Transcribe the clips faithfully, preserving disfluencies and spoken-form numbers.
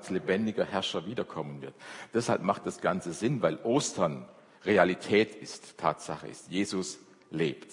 als lebendiger Herrscher wiederkommen wird. Deshalb macht das Ganze Sinn, weil Ostern Realität ist, Tatsache ist. Jesus lebt.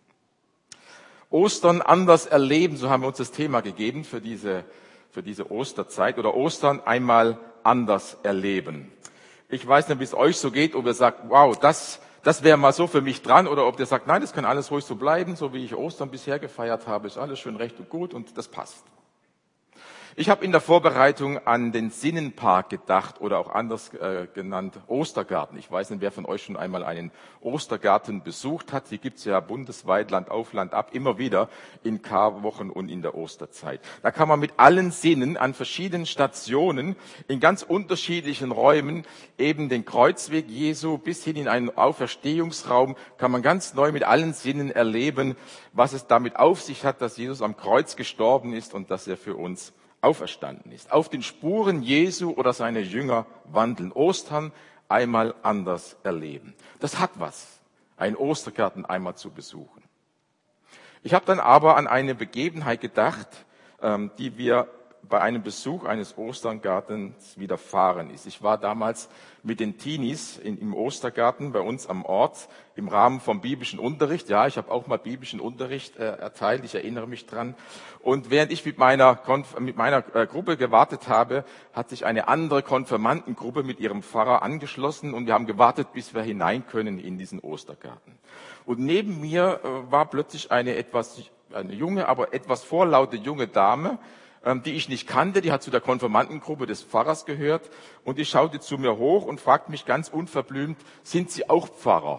Ostern anders erleben, so haben wir uns das Thema gegeben für diese, für diese Osterzeit. Oder Ostern einmal anders erleben. Ich weiß nicht, wie es euch so geht, ob ihr sagt, wow, das, das wäre mal so für mich dran. Oder ob ihr sagt, nein, das kann alles ruhig so bleiben, so wie ich Ostern bisher gefeiert habe, ist alles schön recht und gut und das passt. Ich habe in der Vorbereitung an den Sinnenpark gedacht oder auch anders äh, genannt Ostergarten. Ich weiß nicht, wer von euch schon einmal einen Ostergarten besucht hat. Die gibt's ja bundesweit, Land auf, Land ab, immer wieder in Karwochen und in der Osterzeit. Da kann man mit allen Sinnen an verschiedenen Stationen in ganz unterschiedlichen Räumen eben den Kreuzweg Jesu bis hin in einen Auferstehungsraum kann man ganz neu mit allen Sinnen erleben, was es damit auf sich hat, dass Jesus am Kreuz gestorben ist und dass er für uns auferstanden ist. Auf den Spuren Jesu oder seiner Jünger wandeln. Ostern einmal anders erleben. Das hat was, einen Ostergarten einmal zu besuchen. Ich habe dann aber an eine Begebenheit gedacht, die wir bei einem Besuch eines Ostergartens widerfahren ist. Ich war damals mit den Teenies in, im Ostergarten bei uns am Ort im Rahmen vom biblischen Unterricht. Ja, ich habe auch mal biblischen Unterricht äh, erteilt, ich erinnere mich dran. Und während ich mit meiner, Konf- mit meiner äh, Gruppe gewartet habe, hat sich eine andere Konfirmandengruppe mit ihrem Pfarrer angeschlossen und wir haben gewartet, bis wir hinein können in diesen Ostergarten. Und neben mir äh, war plötzlich eine etwas, eine junge, aber etwas vorlaute junge Dame, die ich nicht kannte, die hat zu der Konfirmandengruppe des Pfarrers gehört und die schaute zu mir hoch und fragte mich ganz unverblümt, sind Sie auch Pfarrer?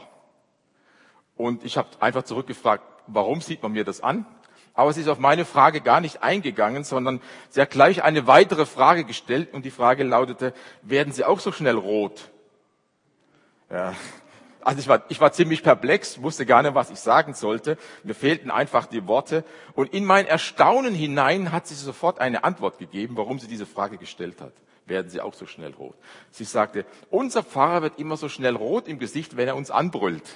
Und ich habe einfach zurückgefragt, warum sieht man mir das an? Aber sie ist auf meine Frage gar nicht eingegangen, sondern sie hat gleich eine weitere Frage gestellt und die Frage lautete, werden Sie auch so schnell rot? Ja. Also ich war, ich war ziemlich perplex, wusste gar nicht, was ich sagen sollte. Mir fehlten einfach die Worte. Und in mein Erstaunen hinein hat sie sofort eine Antwort gegeben, warum sie diese Frage gestellt hat. Werden Sie auch so schnell rot? Sie sagte, unser Pfarrer wird immer so schnell rot im Gesicht, wenn er uns anbrüllt.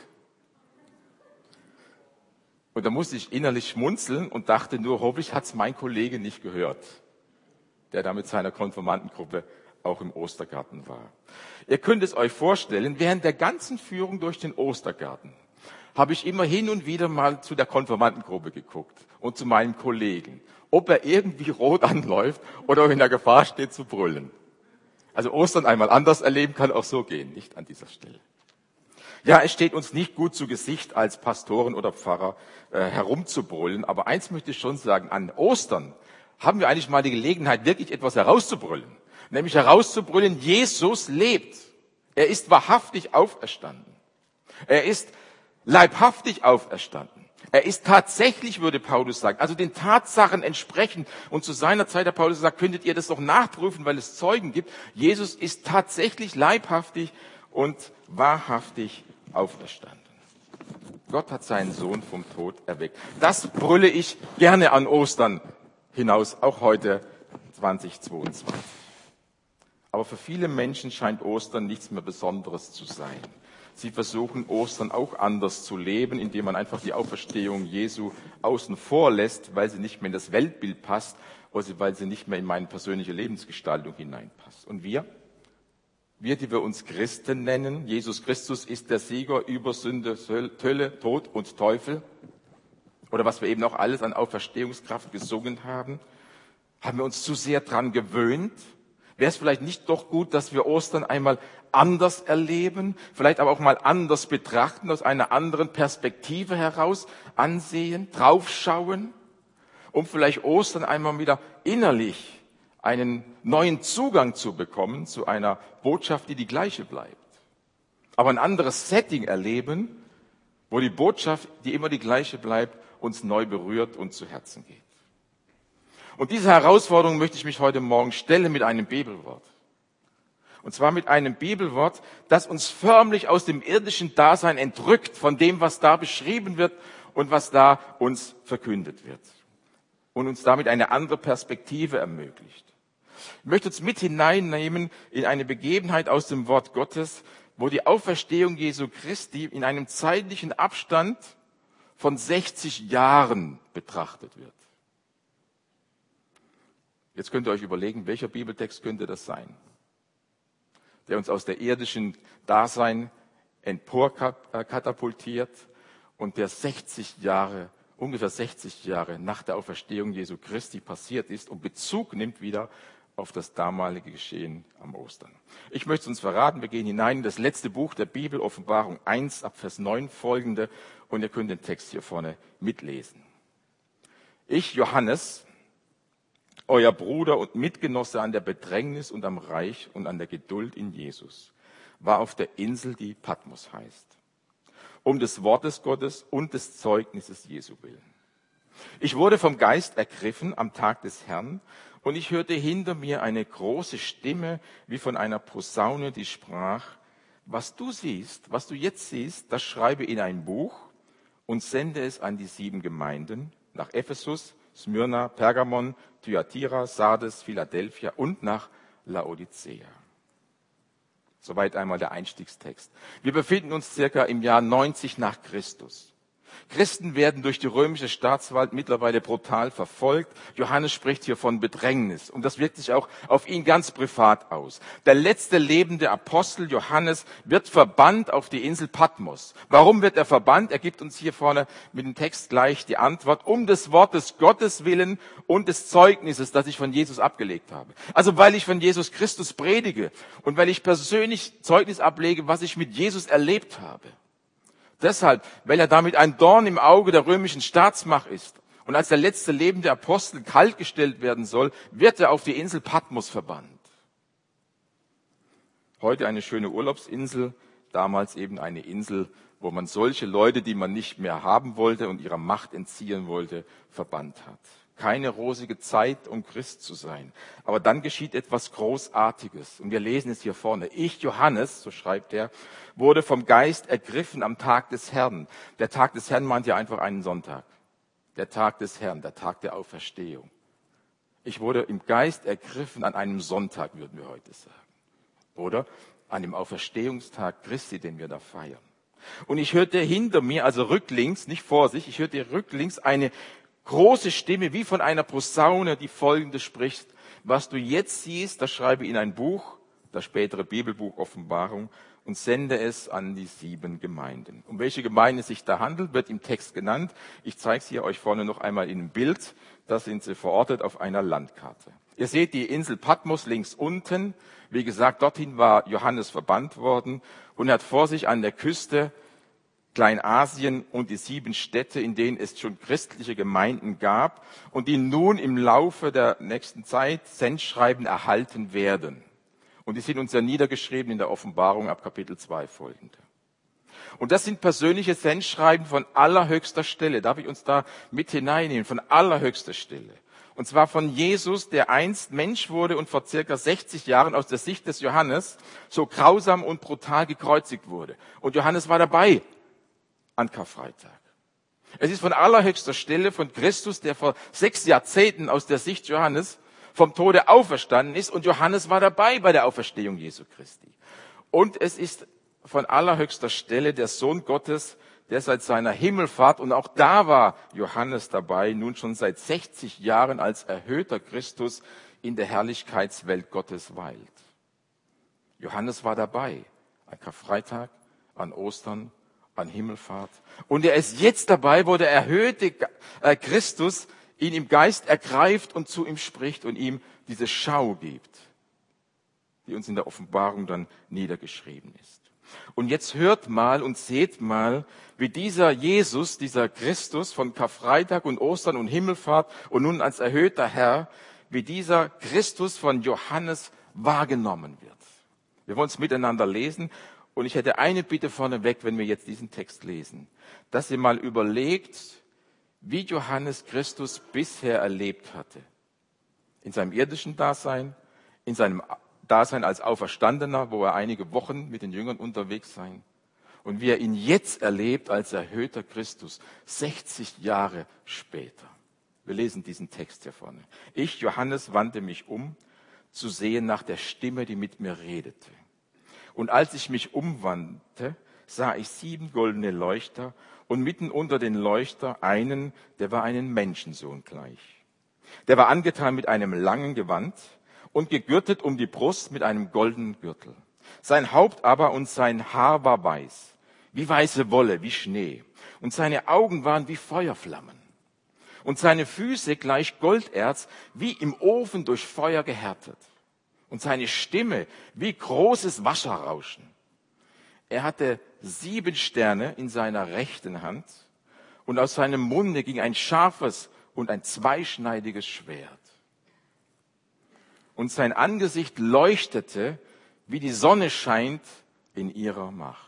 Und da musste ich innerlich schmunzeln und dachte nur, hoffentlich hat es mein Kollege nicht gehört, der da mit seiner Konfirmandengruppe auch im Ostergarten war. Ihr könnt es euch vorstellen, während der ganzen Führung durch den Ostergarten habe ich immer hin und wieder mal zu der Konfirmandengruppe geguckt und zu meinem Kollegen, ob er irgendwie rot anläuft oder ob in der Gefahr steht zu brüllen. Also Ostern einmal anders erleben kann auch so gehen, nicht an dieser Stelle. Ja, es steht uns nicht gut zu Gesicht, als Pastoren oder Pfarrer äh, herumzubrüllen, aber eins möchte ich schon sagen, an Ostern haben wir eigentlich mal die Gelegenheit, wirklich etwas herauszubrüllen. Nämlich herauszubrüllen, Jesus lebt. Er ist wahrhaftig auferstanden. Er ist leibhaftig auferstanden. Er ist tatsächlich, würde Paulus sagen, also den Tatsachen entsprechend. Und zu seiner Zeit hat Paulus gesagt, könntet ihr das doch nachprüfen, weil es Zeugen gibt. Jesus ist tatsächlich leibhaftig und wahrhaftig auferstanden. Gott hat seinen Sohn vom Tod erweckt. Das brülle ich gerne an Ostern hinaus, auch heute zweitausendzweiundzwanzig. Aber für viele Menschen scheint Ostern nichts mehr Besonderes zu sein. Sie versuchen Ostern auch anders zu leben, indem man einfach die Auferstehung Jesu außen vor lässt, weil sie nicht mehr in das Weltbild passt oder weil sie nicht mehr in meine persönliche Lebensgestaltung hineinpasst. Und wir? Wir, die wir uns Christen nennen, Jesus Christus ist der Sieger über Sünde, Hölle, Tod und Teufel. Oder was wir eben auch alles an Auferstehungskraft gesungen haben. Haben wir uns zu sehr dran gewöhnt? Wäre es vielleicht nicht doch gut, dass wir Ostern einmal anders erleben, vielleicht aber auch mal anders betrachten, aus einer anderen Perspektive heraus ansehen, draufschauen, um vielleicht Ostern einmal wieder innerlich einen neuen Zugang zu bekommen zu einer Botschaft, die die gleiche bleibt. Aber ein anderes Setting erleben, wo die Botschaft, die immer die gleiche bleibt, uns neu berührt und zu Herzen geht. Und diese Herausforderung möchte ich mich heute Morgen stellen mit einem Bibelwort. Und zwar mit einem Bibelwort, das uns förmlich aus dem irdischen Dasein entrückt, von dem, was da beschrieben wird und was da uns verkündet wird. Und uns damit eine andere Perspektive ermöglicht. Ich möchte uns mit hineinnehmen in eine Begebenheit aus dem Wort Gottes, wo die Auferstehung Jesu Christi in einem zeitlichen Abstand von sechzig Jahren betrachtet wird. Jetzt könnt ihr euch überlegen, welcher Bibeltext könnte das sein, der uns aus der irdischen Dasein emporkatapultiert und der sechzig Jahre, ungefähr sechzig Jahre nach der Auferstehung Jesu Christi passiert ist und Bezug nimmt wieder auf das damalige Geschehen am Ostern. Ich möchte es uns verraten, wir gehen hinein in das letzte Buch der Bibel, Offenbarung eins, ab Vers neun folgende, und ihr könnt den Text hier vorne mitlesen. Ich, Johannes, euer Bruder und Mitgenosse an der Bedrängnis und am Reich und an der Geduld in Jesus, war auf der Insel, die Patmos heißt, um des Wortes Gottes und des Zeugnisses Jesu willen. Ich wurde vom Geist ergriffen am Tag des Herrn, und ich hörte hinter mir eine große Stimme wie von einer Posaune, die sprach: Was du siehst, was du jetzt siehst, das schreibe in ein Buch und sende es an die sieben Gemeinden, nach Ephesus, Smyrna, Pergamon, Thyatira, Sardes, Philadelphia und nach Laodicea. Soweit einmal der Einstiegstext. Wir befinden uns circa im Jahr neunzig nach Christus. Christen werden durch die römische Staatsgewalt mittlerweile brutal verfolgt. Johannes spricht hier von Bedrängnis und das wirkt sich auch auf ihn ganz privat aus. Der letzte lebende Apostel Johannes wird verbannt auf die Insel Patmos. Warum wird er verbannt? Er gibt uns hier vorne mit dem Text gleich die Antwort: Um des Wortes Gottes willen und des Zeugnisses, das ich von Jesus abgelegt habe. Also weil ich von Jesus Christus predige und weil ich persönlich Zeugnis ablege, was ich mit Jesus erlebt habe. Deshalb, weil er damit ein Dorn im Auge der römischen Staatsmacht ist und als der letzte lebende Apostel kaltgestellt werden soll, wird er auf die Insel Patmos verbannt. Heute eine schöne Urlaubsinsel, damals eben eine Insel, wo man solche Leute, die man nicht mehr haben wollte und ihrer Macht entziehen wollte, verbannt hat. Keine rosige Zeit, um Christ zu sein. Aber dann geschieht etwas Großartiges. Und wir lesen es hier vorne. Ich, Johannes, so schreibt er, wurde vom Geist ergriffen am Tag des Herrn. Der Tag des Herrn meint ja einfach einen Sonntag. Der Tag des Herrn, der Tag der Auferstehung. Ich wurde im Geist ergriffen an einem Sonntag, würden wir heute sagen. Oder an dem Auferstehungstag Christi, den wir da feiern. Und ich hörte hinter mir, also rücklings, nicht vor sich, ich hörte rücklings eine große Stimme, wie von einer Posaune, die Folgendes spricht: Was du jetzt siehst, das schreibe in ein Buch, das spätere Bibelbuch Offenbarung, und sende es an die sieben Gemeinden. Um welche Gemeinde es sich da handelt, wird im Text genannt. Ich zeige es hier euch vorne noch einmal in einem Bild. Da sind sie verortet auf einer Landkarte. Ihr seht die Insel Patmos links unten. Wie gesagt, dorthin war Johannes verbannt worden und hat vor sich an der Küste Kleinasien und die sieben Städte, in denen es schon christliche Gemeinden gab und die nun im Laufe der nächsten Zeit Sendschreiben erhalten werden. Und die sind uns ja niedergeschrieben in der Offenbarung ab Kapitel zwei folgende. Und das sind persönliche Sendschreiben von allerhöchster Stelle. Darf ich uns da mit hineinnehmen? Von allerhöchster Stelle. Und zwar von Jesus, der einst Mensch wurde und vor circa sechzig Jahren aus der Sicht des Johannes so grausam und brutal gekreuzigt wurde. Und Johannes war dabei an Karfreitag. Es ist von allerhöchster Stelle von Christus, der vor sechs Jahrzehnten aus der Sicht Johannes vom Tode auferstanden ist, und Johannes war dabei bei der Auferstehung Jesu Christi. Und es ist von allerhöchster Stelle der Sohn Gottes, der seit seiner Himmelfahrt, und auch da war Johannes dabei, nun schon seit sechzig Jahren als erhöhter Christus in der Herrlichkeitswelt Gottes weilt. Johannes war dabei an Karfreitag, an Ostern, an Himmelfahrt. Und er ist jetzt dabei, wo der erhöhte Christus ihn im Geist ergreift und zu ihm spricht und ihm diese Schau gibt, die uns in der Offenbarung dann niedergeschrieben ist. Und jetzt hört mal und seht mal, wie dieser Jesus, dieser Christus von Karfreitag und Ostern und Himmelfahrt und nun als erhöhter Herr, wie dieser Christus von Johannes wahrgenommen wird. Wir wollen es miteinander lesen. Und ich hätte eine Bitte vorneweg, wenn wir jetzt diesen Text lesen, dass ihr mal überlegt, wie Johannes Christus bisher erlebt hatte. In seinem irdischen Dasein, in seinem Dasein als Auferstandener, wo er einige Wochen mit den Jüngern unterwegs sein, und wie er ihn jetzt erlebt als erhöhter Christus, sechzig Jahre später. Wir lesen diesen Text hier vorne. Ich, Johannes, wandte mich um, zu sehen nach der Stimme, die mit mir redete. Und als ich mich umwandte, sah ich sieben goldene Leuchter und mitten unter den Leuchter einen, der war einem Menschensohn gleich. Der war angetan mit einem langen Gewand und gegürtet um die Brust mit einem goldenen Gürtel. Sein Haupt aber und sein Haar war weiß, wie weiße Wolle, wie Schnee. Und seine Augen waren wie Feuerflammen. Und seine Füße gleich Golderz, wie im Ofen durch Feuer gehärtet. Und seine Stimme wie großes Wasserrauschen. Er hatte sieben Sterne in seiner rechten Hand. Und aus seinem Munde ging ein scharfes und ein zweischneidiges Schwert. Und sein Angesicht leuchtete, wie die Sonne scheint in ihrer Macht.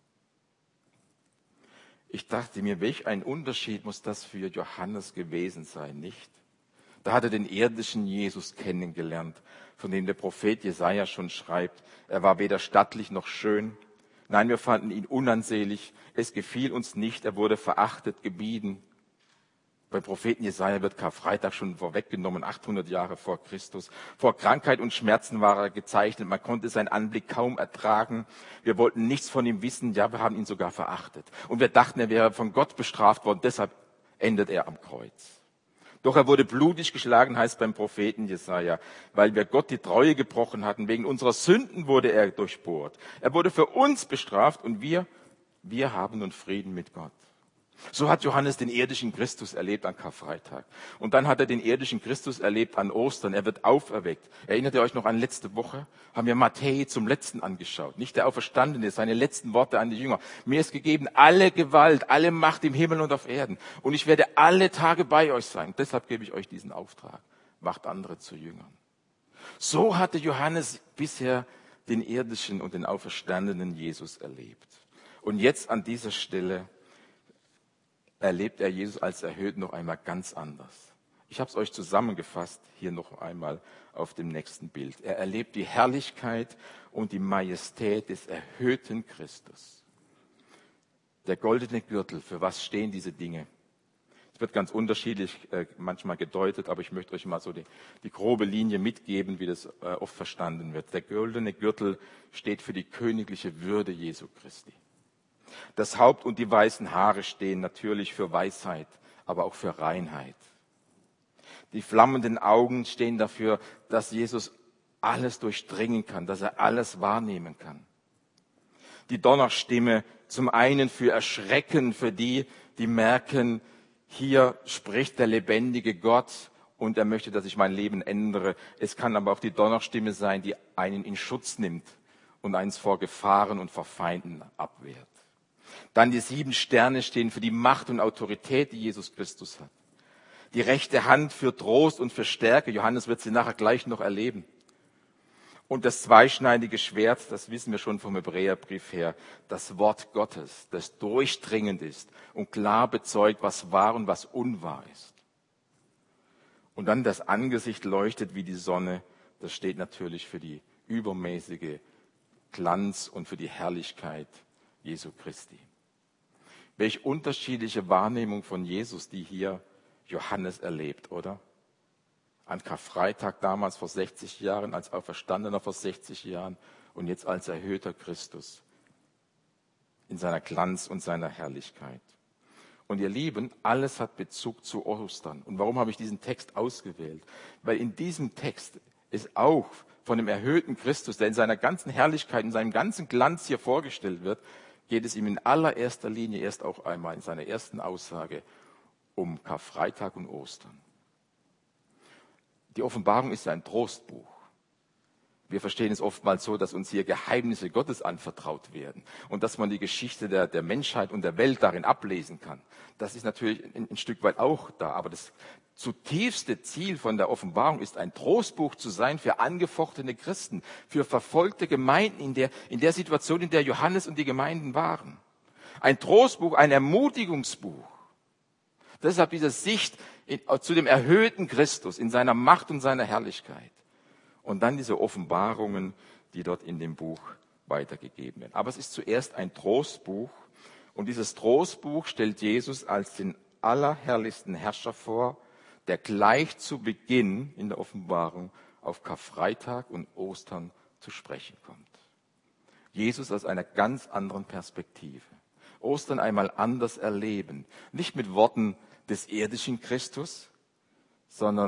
Ich dachte mir, welch ein Unterschied muss das für Johannes gewesen sein, nicht? Da hat er den irdischen Jesus kennengelernt, von dem der Prophet Jesaja schon schreibt, er war weder stattlich noch schön. Nein, wir fanden ihn unansehlich, es gefiel uns nicht, er wurde verachtet, gebieden. Beim Propheten Jesaja wird Karfreitag schon vorweggenommen, achthundert Jahre vor Christus. Vor Krankheit und Schmerzen war er gezeichnet. Man konnte seinen Anblick kaum ertragen. Wir wollten nichts von ihm wissen. Ja, wir haben ihn sogar verachtet. Und wir dachten, er wäre von Gott bestraft worden. Deshalb endet er am Kreuz. Doch er wurde blutig geschlagen, heißt beim Propheten Jesaja, weil wir Gott die Treue gebrochen hatten. Wegen unserer Sünden wurde er durchbohrt. Er wurde für uns bestraft und wir, wir haben nun Frieden mit Gott. So hat Johannes den irdischen Christus erlebt an Karfreitag. Und dann hat er den irdischen Christus erlebt an Ostern. Er wird auferweckt. Erinnert ihr euch noch an letzte Woche? Haben wir Matthäus zum Letzten angeschaut. Nicht der Auferstandene, seine letzten Worte an die Jünger. Mir ist gegeben alle Gewalt, alle Macht im Himmel und auf Erden. Und ich werde alle Tage bei euch sein. Deshalb gebe ich euch diesen Auftrag. Macht andere zu Jüngern. So hatte Johannes bisher den irdischen und den auferstandenen Jesus erlebt. Und jetzt an dieser Stelle erlebt er Jesus als erhöht noch einmal ganz anders. Ich habe es euch zusammengefasst, hier noch einmal auf dem nächsten Bild. Er erlebt die Herrlichkeit und die Majestät des erhöhten Christus. Der goldene Gürtel, für was stehen diese Dinge? Es wird ganz unterschiedlich äh, manchmal gedeutet, aber ich möchte euch mal so die, die grobe Linie mitgeben, wie das äh, oft verstanden wird. Der goldene Gürtel steht für die königliche Würde Jesu Christi. Das Haupt und die weißen Haare stehen natürlich für Weisheit, aber auch für Reinheit. Die flammenden Augen stehen dafür, dass Jesus alles durchdringen kann, dass er alles wahrnehmen kann. Die Donnerstimme zum einen für Erschrecken, für die, die merken, hier spricht der lebendige Gott und er möchte, dass ich mein Leben ändere. Es kann aber auch die Donnerstimme sein, die einen in Schutz nimmt und eins vor Gefahren und vor Feinden abwehrt. Dann die sieben Sterne stehen für die Macht und Autorität, die Jesus Christus hat. Die rechte Hand für Trost und für Stärke. Johannes wird sie nachher gleich noch erleben. Und das zweischneidige Schwert, das wissen wir schon vom Hebräerbrief her, das Wort Gottes, das durchdringend ist und klar bezeugt, was wahr und was unwahr ist. Und dann das Angesicht leuchtet wie die Sonne. Das steht natürlich für die übermäßige Glanz und für die Herrlichkeit Jesu Christi. Welch unterschiedliche Wahrnehmung von Jesus, die hier Johannes erlebt, oder? An Karfreitag damals vor sechzig Jahren, als Auferstandener vor sechzig Jahren und jetzt als erhöhter Christus in seiner Glanz und seiner Herrlichkeit. Und ihr Lieben, alles hat Bezug zu Ostern. Und warum habe ich diesen Text ausgewählt? Weil in diesem Text ist auch von dem erhöhten Christus, der in seiner ganzen Herrlichkeit, in seinem ganzen Glanz hier vorgestellt wird, geht es ihm in allererster Linie erst auch einmal in seiner ersten Aussage um Karfreitag und Ostern. Die Offenbarung ist ein Trostbuch. Wir verstehen es oftmals so, dass uns hier Geheimnisse Gottes anvertraut werden und dass man die Geschichte der, der Menschheit und der Welt darin ablesen kann. Das ist natürlich ein, ein Stück weit auch da, aber das zutiefste Ziel von der Offenbarung ist, ein Trostbuch zu sein für angefochtene Christen, für verfolgte Gemeinden in der, in der Situation, in der Johannes und die Gemeinden waren. Ein Trostbuch, ein Ermutigungsbuch. Deshalb diese Sicht in, zu dem erhöhten Christus in seiner Macht und seiner Herrlichkeit. Und dann diese Offenbarungen, die dort in dem Buch weitergegeben werden. Aber es ist zuerst ein Trostbuch. Und dieses Trostbuch stellt Jesus als den allerherrlichsten Herrscher vor, der gleich zu Beginn in der Offenbarung auf Karfreitag und Ostern zu sprechen kommt. Jesus aus einer ganz anderen Perspektive. Ostern einmal anders erleben. Nicht mit Worten des irdischen Christus, sondern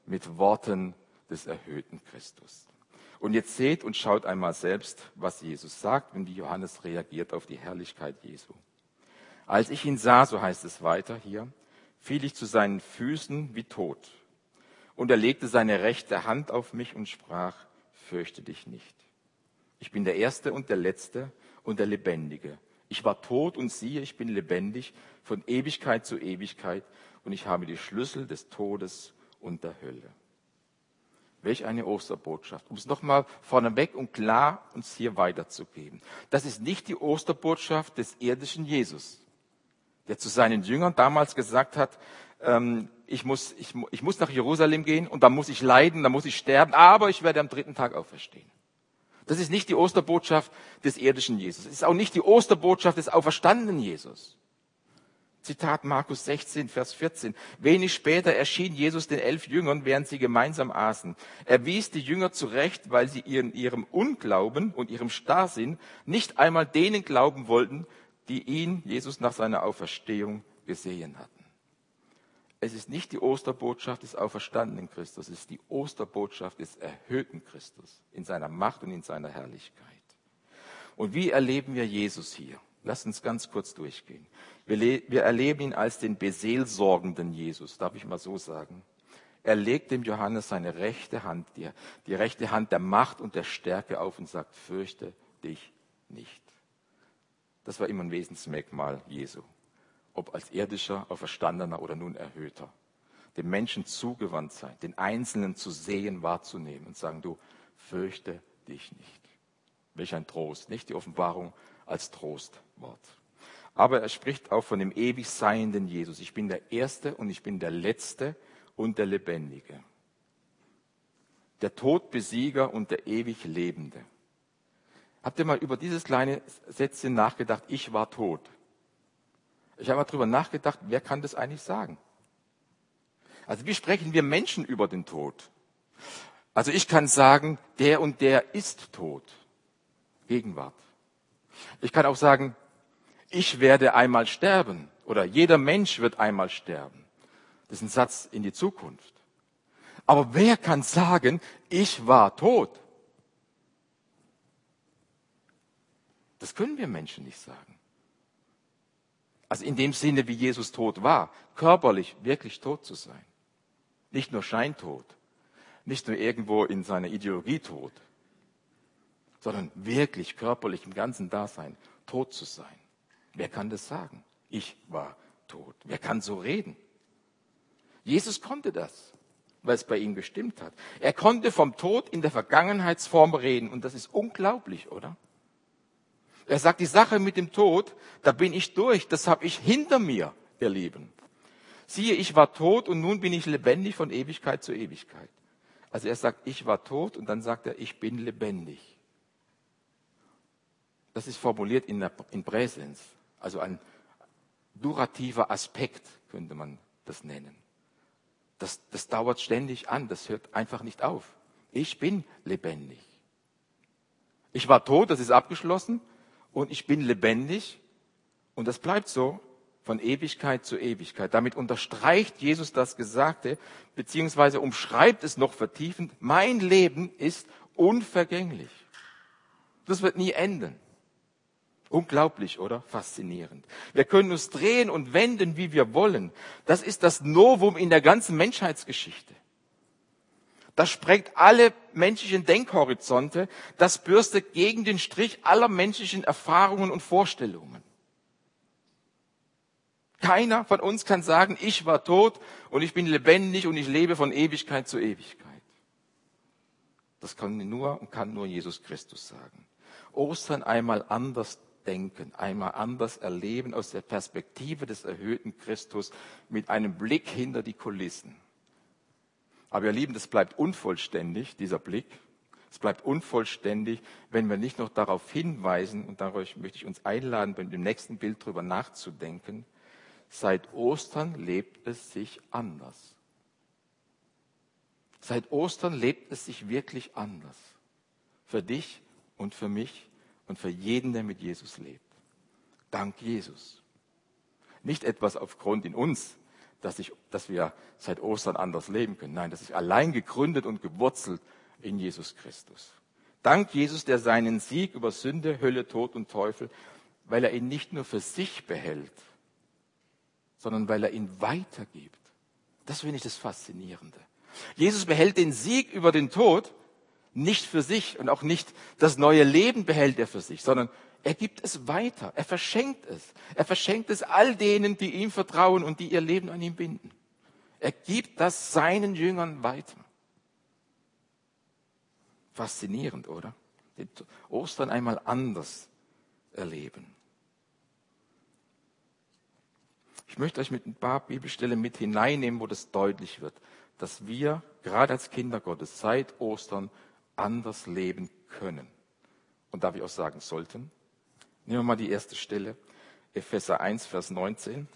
mit Worten des erhöhten Christus. Und jetzt seht und schaut einmal selbst, was Jesus sagt und wie Johannes reagiert auf die Herrlichkeit Jesu. Als ich ihn sah, so heißt es weiter hier, fiel ich zu seinen Füßen wie tot. Und er legte seine rechte Hand auf mich und sprach, fürchte dich nicht. Ich bin der Erste und der Letzte und der Lebendige. Ich war tot und siehe, ich bin lebendig von Ewigkeit zu Ewigkeit und ich habe die Schlüssel des Todes und der Hölle. Welch eine Osterbotschaft, um es nochmal vorneweg und klar uns hier weiterzugeben. Das ist nicht die Osterbotschaft des irdischen Jesus, der zu seinen Jüngern damals gesagt hat, ähm, ich, muss, ich, ich muss nach Jerusalem gehen und dann muss ich leiden, dann muss ich sterben, aber ich werde am dritten Tag auferstehen. Das ist nicht die Osterbotschaft des irdischen Jesus. Es ist auch nicht die Osterbotschaft des auferstandenen Jesus. Zitat Markus sechzehn, Vers vierzehn. Wenig später erschien Jesus den elf Jüngern, während sie gemeinsam aßen. Er wies die Jünger zurecht, weil sie in ihrem Unglauben und ihrem Starrsinn nicht einmal denen glauben wollten, die ihn, Jesus, nach seiner Auferstehung gesehen hatten. Es ist nicht die Osterbotschaft des auferstandenen Christus, es ist die Osterbotschaft des erhöhten Christus in seiner Macht und in seiner Herrlichkeit. Und wie erleben wir Jesus hier? Lasst uns ganz kurz durchgehen. Wir, le- wir erleben ihn als den beseelsorgenden Jesus, darf ich mal so sagen. Er legt dem Johannes seine rechte Hand, die, die rechte Hand der Macht und der Stärke auf und sagt, fürchte dich nicht. Das war immer ein Wesensmerkmal Jesu. Ob als irdischer, auferstandener oder nun erhöhter. Dem Menschen zugewandt sein, den Einzelnen zu sehen, wahrzunehmen und sagen, du, fürchte dich nicht. Welch ein Trost, nicht die Offenbarung als Trostwort. Aber er spricht auch von dem ewig seienden Jesus. Ich bin der Erste und ich bin der Letzte und der Lebendige. Der Todbesieger und der ewig Lebende. Habt ihr mal über dieses kleine Sätzchen nachgedacht, ich war tot? Ich habe mal drüber nachgedacht, wer kann das eigentlich sagen? Also wie sprechen wir Menschen über den Tod? Also ich kann sagen, der und der ist tot. Gegenwart. Ich kann auch sagen, ich werde einmal sterben oder jeder Mensch wird einmal sterben. Das ist ein Satz in die Zukunft. Aber wer kann sagen, ich war tot? Das können wir Menschen nicht sagen. Also in dem Sinne, wie Jesus tot war, körperlich wirklich tot zu sein. Nicht nur scheintot, nicht nur irgendwo in seiner Ideologie tot, sondern wirklich körperlich im ganzen Dasein tot zu sein. Wer kann das sagen? Ich war tot. Wer kann so reden? Jesus konnte das, weil es bei ihm gestimmt hat. Er konnte vom Tod in der Vergangenheitsform reden und das ist unglaublich, oder? Er sagt, die Sache mit dem Tod, da bin ich durch, das habe ich hinter mir, ihr Lieben. Siehe, ich war tot und nun bin ich lebendig von Ewigkeit zu Ewigkeit. Also er sagt, ich war tot und dann sagt er, ich bin lebendig. Das ist formuliert in, der, in Präsens, also ein durativer Aspekt könnte man das nennen. Das, das dauert ständig an, das hört einfach nicht auf. Ich bin lebendig. Ich war tot, das ist abgeschlossen. Und ich bin lebendig und das bleibt so von Ewigkeit zu Ewigkeit. Damit unterstreicht Jesus das Gesagte, beziehungsweise umschreibt es noch vertiefend. Mein Leben ist unvergänglich. Das wird nie enden. Unglaublich, oder? Faszinierend. Wir können uns drehen und wenden, wie wir wollen. Das ist das Novum in der ganzen Menschheitsgeschichte. Das sprengt alle menschlichen Denkhorizonte, das bürstet gegen den Strich aller menschlichen Erfahrungen und Vorstellungen. Keiner von uns kann sagen, ich war tot und ich bin lebendig und ich lebe von Ewigkeit zu Ewigkeit. Das kann nur und kann nur Jesus Christus sagen. Ostern einmal anders denken, einmal anders erleben aus der Perspektive des erhöhten Christus mit einem Blick hinter die Kulissen. Aber ihr Lieben, das bleibt unvollständig, dieser Blick. Es bleibt unvollständig, wenn wir nicht noch darauf hinweisen, und darauf möchte ich uns einladen, bei dem nächsten Bild drüber nachzudenken. Seit Ostern lebt es sich anders. Seit Ostern lebt es sich wirklich anders. Für dich und für mich und für jeden, der mit Jesus lebt. Dank Jesus. Nicht etwas aufgrund in uns dass, ich, dass wir seit Ostern anders leben können. Nein, das ist allein gegründet und gewurzelt in Jesus Christus. Dank Jesus, der seinen Sieg über Sünde, Hölle, Tod und Teufel, weil er ihn nicht nur für sich behält, sondern weil er ihn weitergibt. Das finde ich das Faszinierende. Jesus behält den Sieg über den Tod nicht für sich und auch nicht das neue Leben behält er für sich, sondern er gibt es weiter. Er verschenkt es. Er verschenkt es all denen, die ihm vertrauen und die ihr Leben an ihm binden. Er gibt das seinen Jüngern weiter. Faszinierend, oder? Den Ostern einmal anders erleben. Ich möchte euch mit ein paar Bibelstellen mit hineinnehmen, wo das deutlich wird, dass wir gerade als Kinder Gottes seit Ostern anders leben können. Und darf ich auch sagen sollten? Nehmen wir mal die erste Stelle, Epheser eins, Vers neunzehn.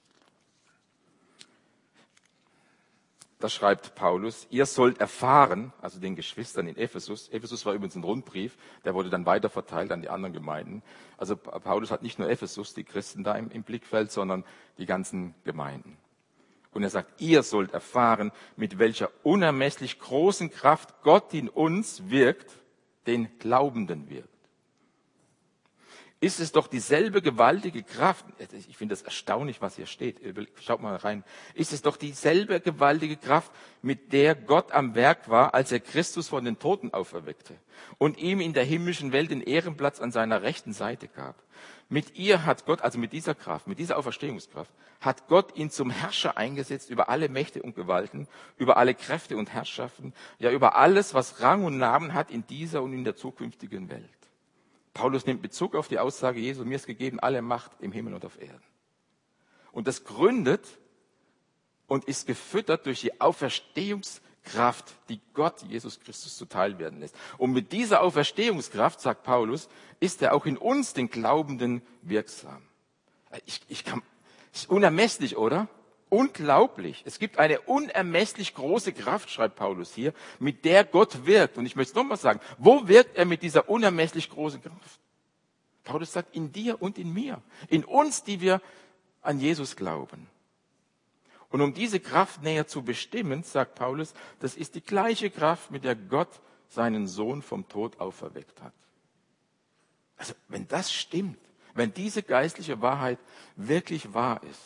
Da schreibt Paulus, ihr sollt erfahren, also den Geschwistern in Ephesus, Ephesus war übrigens ein Rundbrief, der wurde dann weiterverteilt an die anderen Gemeinden. Also Paulus hat nicht nur Ephesus, die Christen da im, im Blickfeld, sondern die ganzen Gemeinden. Und er sagt, ihr sollt erfahren, mit welcher unermesslich großen Kraft Gott in uns wirkt, den Glaubenden wirkt. Ist es doch dieselbe gewaltige Kraft, ich finde das erstaunlich, was hier steht, schaut mal rein, ist es doch dieselbe gewaltige Kraft, mit der Gott am Werk war, als er Christus von den Toten auferweckte und ihm in der himmlischen Welt den Ehrenplatz an seiner rechten Seite gab. Mit ihr hat Gott, also mit dieser Kraft, mit dieser Auferstehungskraft, hat Gott ihn zum Herrscher eingesetzt über alle Mächte und Gewalten, über alle Kräfte und Herrschaften, ja über alles, was Rang und Namen hat in dieser und in der zukünftigen Welt. Paulus nimmt Bezug auf die Aussage Jesu, mir ist gegeben alle Macht im Himmel und auf Erden. Und das gründet und ist gefüttert durch die Auferstehungskraft, die Gott Jesus Christus zuteil werden lässt. Und mit dieser Auferstehungskraft, sagt Paulus, ist er auch in uns, den Glaubenden, wirksam. Ich, ich kann, ist unermesslich, oder? Unglaublich. Es gibt eine unermesslich große Kraft, schreibt Paulus hier, mit der Gott wirkt. Und ich möchte es nochmal sagen, wo wirkt er mit dieser unermesslich großen Kraft? Paulus sagt, in dir und in mir. In uns, die wir an Jesus glauben. Und um diese Kraft näher zu bestimmen, sagt Paulus, das ist die gleiche Kraft, mit der Gott seinen Sohn vom Tod auferweckt hat. Also, wenn das stimmt, wenn diese geistliche Wahrheit wirklich wahr ist,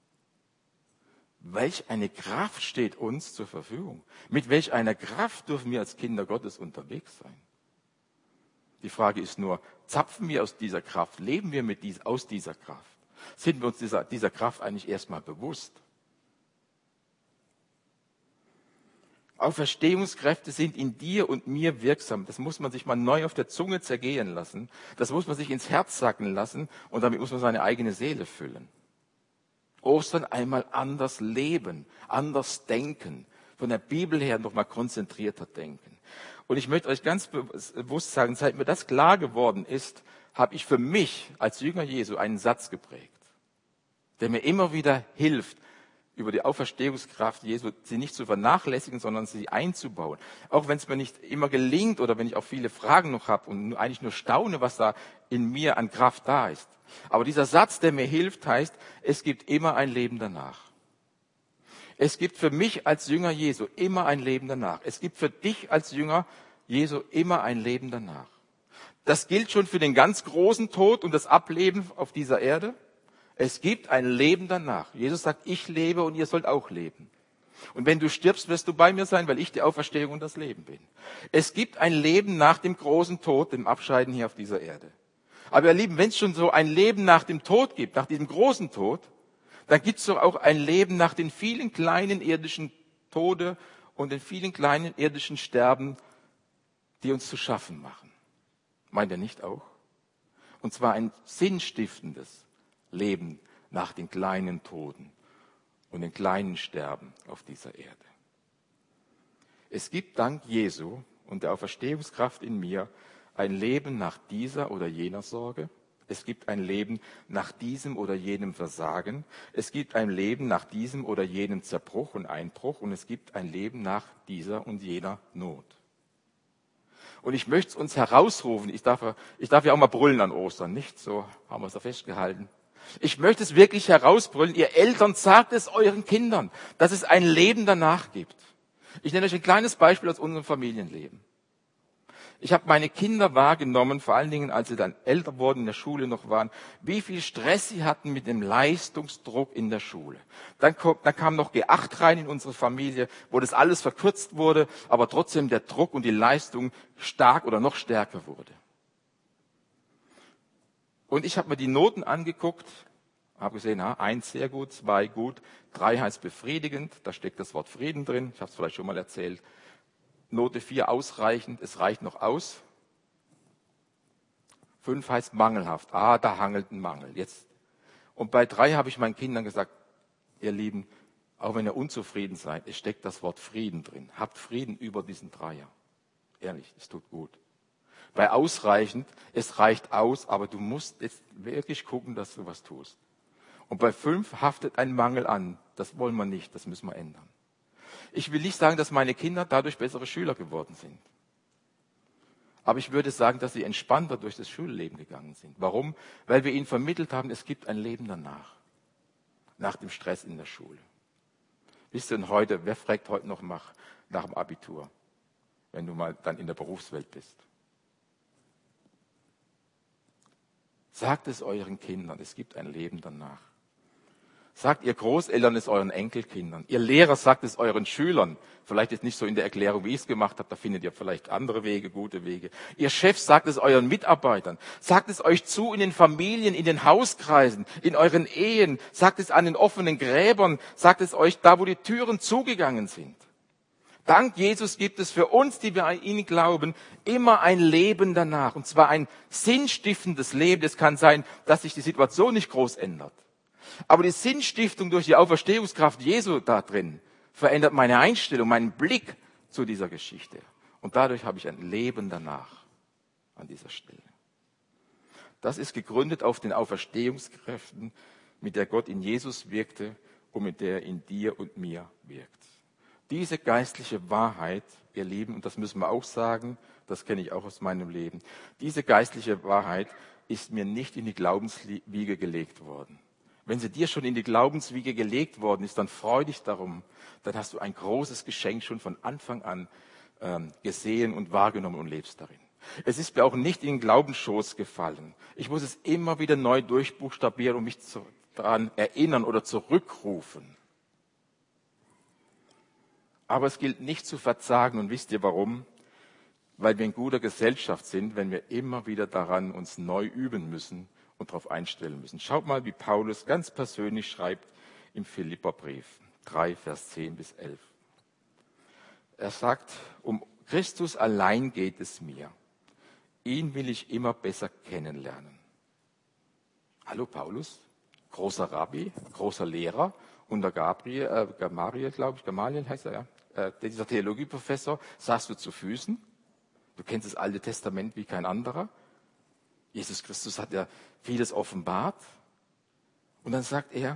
welch eine Kraft steht uns zur Verfügung? Mit welch einer Kraft dürfen wir als Kinder Gottes unterwegs sein? Die Frage ist nur, zapfen wir aus dieser Kraft? Leben wir mit dies, aus dieser Kraft? Sind wir uns dieser, dieser Kraft eigentlich erstmal bewusst? Auferstehungskräfte sind in dir und mir wirksam. Das muss man sich mal neu auf der Zunge zergehen lassen. Das muss man sich ins Herz sacken lassen und damit muss man seine eigene Seele füllen. Ostern einmal anders leben, anders denken, von der Bibel her nochmal konzentrierter denken. Und ich möchte euch ganz bewusst sagen, seit mir das klar geworden ist, habe ich für mich als Jünger Jesu einen Satz geprägt, der mir immer wieder hilft, über die Auferstehungskraft Jesu sie nicht zu vernachlässigen, sondern sie einzubauen. Auch wenn es mir nicht immer gelingt oder wenn ich auch viele Fragen noch habe und eigentlich nur staune, was da in mir an Kraft da ist. Aber dieser Satz, der mir hilft, heißt, es gibt immer ein Leben danach. Es gibt für mich als Jünger Jesu immer ein Leben danach. Es gibt für dich als Jünger Jesu immer ein Leben danach. Das gilt schon für den ganz großen Tod und das Ableben auf dieser Erde. Es gibt ein Leben danach. Jesus sagt, ich lebe und ihr sollt auch leben. Und wenn du stirbst, wirst du bei mir sein, weil ich die Auferstehung und das Leben bin. Es gibt ein Leben nach dem großen Tod, dem Abscheiden hier auf dieser Erde. Aber ihr Lieben, wenn es schon so ein Leben nach dem Tod gibt, nach diesem großen Tod, dann gibt es doch auch ein Leben nach den vielen kleinen irdischen Tode und den vielen kleinen irdischen Sterben, die uns zu schaffen machen. Meint ihr nicht auch? Und zwar ein sinnstiftendes Leben nach den kleinen Toden und den kleinen Sterben auf dieser Erde. Es gibt dank Jesu und der Auferstehungskraft in mir ein Leben nach dieser oder jener Sorge. Es gibt ein Leben nach diesem oder jenem Versagen. Es gibt ein Leben nach diesem oder jenem Zerbruch und Einbruch. Und es gibt ein Leben nach dieser und jener Not. Und ich möchte es uns herausrufen. Ich darf, ich darf ja auch mal brüllen an Ostern, nicht? So haben wir es da festgehalten. Ich möchte es wirklich herausbrüllen. Ihr Eltern, sagt es euren Kindern, dass es ein Leben danach gibt. Ich nenne euch ein kleines Beispiel aus unserem Familienleben. Ich habe meine Kinder wahrgenommen, vor allen Dingen, als sie dann älter wurden, in der Schule noch waren, wie viel Stress sie hatten mit dem Leistungsdruck in der Schule. Dann, dann kam noch G acht rein in unsere Familie, wo das alles verkürzt wurde, aber trotzdem der Druck und die Leistung stark oder noch stärker wurde. Und ich habe mir die Noten angeguckt, habe gesehen, ja, eins sehr gut, zwei gut, drei heißt befriedigend, da steckt das Wort Frieden drin, ich habe es vielleicht schon mal erzählt. Note vier ausreichend, es reicht noch aus. fünf heißt mangelhaft. Ah, da hangelt ein Mangel. Jetzt. Und bei drei habe ich meinen Kindern gesagt, ihr Lieben, auch wenn ihr unzufrieden seid, es steckt das Wort Frieden drin. Habt Frieden über diesen Dreier. Ehrlich, es tut gut. Bei ausreichend, es reicht aus, aber du musst jetzt wirklich gucken, dass du was tust. Und bei fünf haftet ein Mangel an. Das wollen wir nicht, das müssen wir ändern. Ich will nicht sagen, dass meine Kinder dadurch bessere Schüler geworden sind. Aber ich würde sagen, dass sie entspannter durch das Schulleben gegangen sind. Warum? Weil wir ihnen vermittelt haben, es gibt ein Leben danach. Nach dem Stress in der Schule. Wisst ihr, und heute, wer fragt heute noch nach, nach dem Abitur? Wenn du mal dann in der Berufswelt bist. Sagt es euren Kindern, es gibt ein Leben danach. Sagt ihr Großeltern es euren Enkelkindern. Ihr Lehrer sagt es euren Schülern. Vielleicht jetzt nicht so in der Erklärung, wie ich es gemacht habe. Da findet ihr vielleicht andere Wege, gute Wege. Ihr Chef sagt es euren Mitarbeitern. Sagt es euch zu in den Familien, in den Hauskreisen, in euren Ehen. Sagt es an den offenen Gräbern. Sagt es euch da, wo die Türen zugegangen sind. Dank Jesus gibt es für uns, die wir an ihn glauben, immer ein Leben danach. Und zwar ein sinnstiftendes Leben. Es kann sein, dass sich die Situation nicht groß ändert. Aber die Sinnstiftung durch die Auferstehungskraft Jesu da drin verändert meine Einstellung, meinen Blick zu dieser Geschichte. Und dadurch habe ich ein Leben danach an dieser Stelle. Das ist gegründet auf den Auferstehungskräften, mit der Gott in Jesus wirkte und mit der er in dir und mir wirkt. Diese geistliche Wahrheit, ihr Lieben, und das müssen wir auch sagen, das kenne ich auch aus meinem Leben, diese geistliche Wahrheit ist mir nicht in die Glaubenswiege gelegt worden. Wenn sie dir schon in die Glaubenswiege gelegt worden ist, dann freu dich darum. Dann hast du ein großes Geschenk schon von Anfang an ähm, gesehen und wahrgenommen und lebst darin. Es ist mir auch nicht in den Glaubensschoß gefallen. Ich muss es immer wieder neu durchbuchstabieren und mich zu, daran erinnern oder zurückrufen. Aber es gilt nicht zu verzagen. Und wisst ihr warum? Weil wir in guter Gesellschaft sind, wenn wir immer wieder daran uns neu üben müssen und darauf einstellen müssen. Schaut mal, wie Paulus ganz persönlich schreibt im Philipperbrief drei, Vers zehn bis elf. Er sagt, um Christus allein geht es mir. Ihn will ich immer besser kennenlernen. Hallo Paulus, großer Rabbi, großer Lehrer unter Gabriel, äh, Gamaliel, glaube ich, Gamaliel heißt er, ja, äh, dieser Theologieprofessor, saßt du zu Füßen. Du kennst das Alte Testament wie kein anderer. Jesus Christus hat ja vieles offenbart. Und dann sagt er,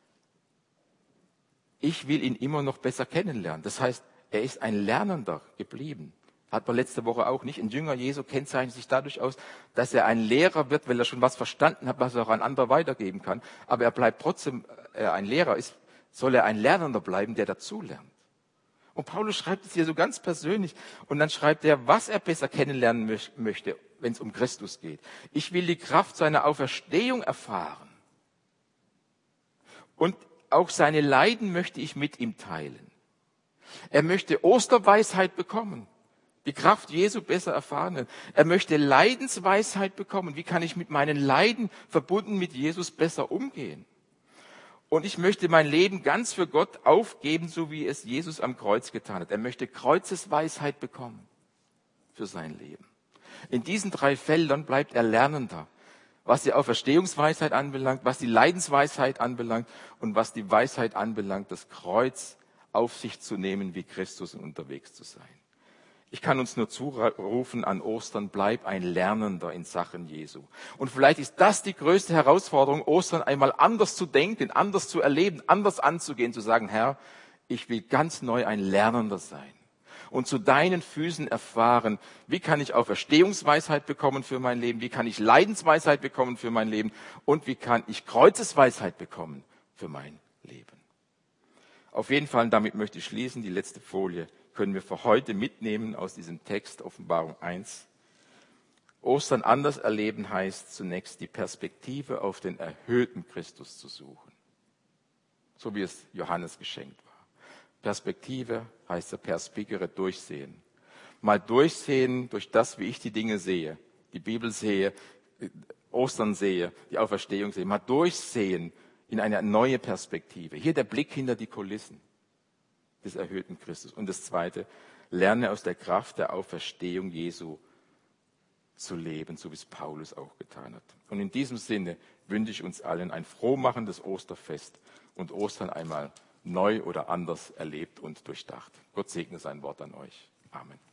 ich will ihn immer noch besser kennenlernen. Das heißt, er ist ein Lernender geblieben. Hat man letzte Woche auch nicht. Ein Jünger Jesu kennzeichnet sich dadurch aus, dass er ein Lehrer wird, weil er schon was verstanden hat, was er auch an andere weitergeben kann. Aber er bleibt trotzdem, er ein Lehrer ist, soll er ein Lernender bleiben, der dazulernt. Und Paulus schreibt es hier so ganz persönlich. Und dann schreibt er, was er besser kennenlernen mö- möchte, wenn es um Christus geht. Ich will die Kraft seiner Auferstehung erfahren. Und auch seine Leiden möchte ich mit ihm teilen. Er möchte Osterweisheit bekommen. Die Kraft Jesu besser erfahren. Er möchte Leidensweisheit bekommen. Wie kann ich mit meinen Leiden verbunden mit Jesus besser umgehen? Und ich möchte mein Leben ganz für Gott aufgeben, so wie es Jesus am Kreuz getan hat. Er möchte Kreuzesweisheit bekommen für sein Leben. In diesen drei Feldern bleibt er Lernender, was die Auferstehungsweisheit anbelangt, was die Leidensweisheit anbelangt und was die Weisheit anbelangt, das Kreuz auf sich zu nehmen, wie Christus und unterwegs zu sein. Ich kann uns nur zurufen an Ostern, bleib ein Lernender in Sachen Jesu. Und vielleicht ist das die größte Herausforderung, Ostern einmal anders zu denken, anders zu erleben, anders anzugehen, zu sagen, Herr, ich will ganz neu ein Lernender sein. und zu deinen Füßen erfahren, wie kann ich Auferstehungsweisheit bekommen für mein Leben, wie kann ich Leidensweisheit bekommen für mein Leben und wie kann ich Kreuzesweisheit bekommen für mein Leben. Auf jeden Fall, und damit möchte ich schließen, die letzte Folie können wir für heute mitnehmen aus diesem Text, Offenbarung eins. Ostern anders erleben heißt zunächst die Perspektive auf den erhöhten Christus zu suchen. So wie es Johannes geschenkt war. Perspektive heißt der Perspicere, durchsehen. Mal durchsehen durch das, wie ich die Dinge sehe, die Bibel sehe, Ostern sehe, die Auferstehung sehe. Mal durchsehen in eine neue Perspektive. Hier der Blick hinter die Kulissen des erhöhten Christus. Und das Zweite, lerne aus der Kraft der Auferstehung Jesu zu leben, so wie es Paulus auch getan hat. Und in diesem Sinne wünsche ich uns allen ein frohmachendes Osterfest und Ostern einmal neu oder anders erlebt und durchdacht. Gott segne sein Wort an euch. Amen.